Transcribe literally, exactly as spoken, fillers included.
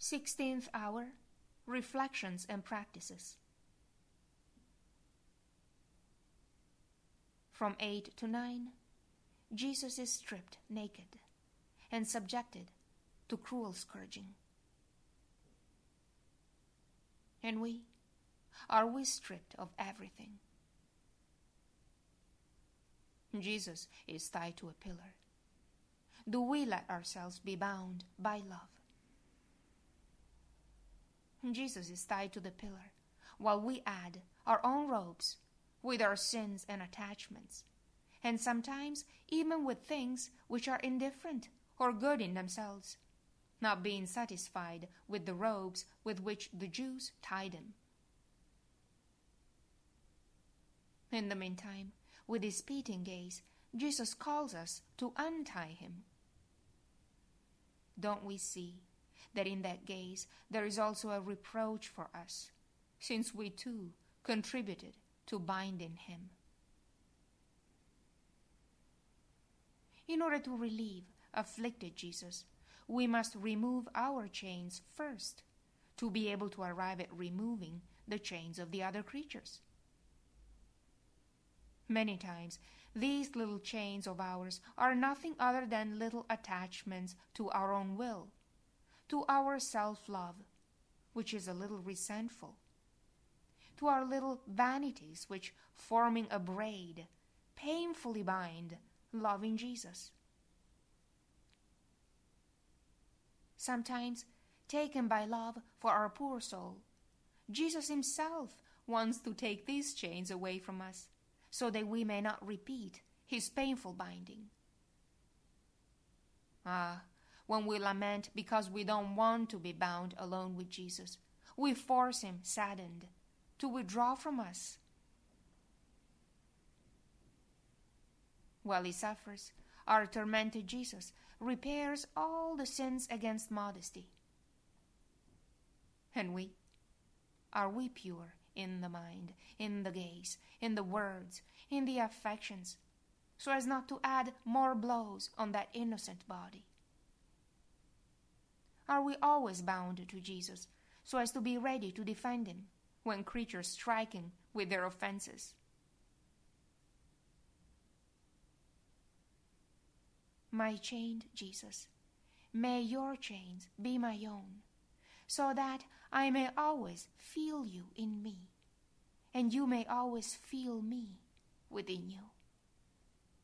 Sixteenth hour, Reflections and Practices. From eight to nine, Jesus is stripped naked and subjected to cruel scourging. And we, are we stripped of everything? Jesus is tied to a pillar. Do we let ourselves be bound by love? Jesus is tied to the pillar, while we add our own robes with our sins and attachments, and sometimes even with things which are indifferent or good in themselves, not being satisfied with the robes with which the Jews tied him. In the meantime, with his pitying gaze, Jesus calls us to untie him. Don't we see that in that gaze there is also a reproach for us, since we too contributed to binding him? In order to relieve afflicted Jesus, we must remove our chains first, to be able to arrive at removing the chains of the other creatures. Many times, these little chains of ours are nothing other than little attachments to our own will, to our self-love, which is a little resentful, to our little vanities which, forming a braid, painfully bind loving Jesus. Sometimes, taken by love for our poor soul, Jesus himself wants to take these chains away from us, so that we may not repeat his painful binding. Ah, when we lament because we don't want to be bound alone with Jesus, we force him, saddened, to withdraw from us. While he suffers, our tormented Jesus repairs all the sins against modesty. And we, are we pure in the mind, in the gaze, in the words, in the affections, so as not to add more blows on that innocent body? Are we always bound to Jesus, so as to be ready to defend him when creatures strike him with their offenses? My chained Jesus, may your chains be my own, so that I may always feel you in me, and you may always feel me within you.